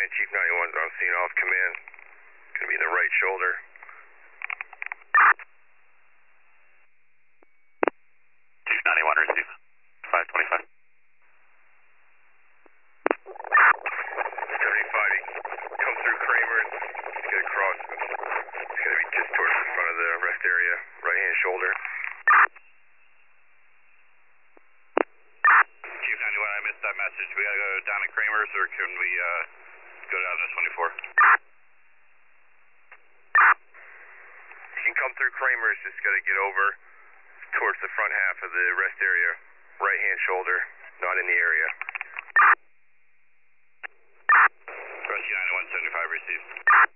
Chief 91, I'm seeing off command. Gonna be in the right shoulder. Chief 91, receive. 525. 75, come through Kramer's, get across. It's gonna be just towards the front of the rest area, right hand shoulder. Chief 91, I missed that message. We gotta go down to Kramer's, or can we go down to 24? You can come through Kramer's, just gotta get over towards the front half of the rest area, right hand shoulder, not in the area. Rescue 9175, receive.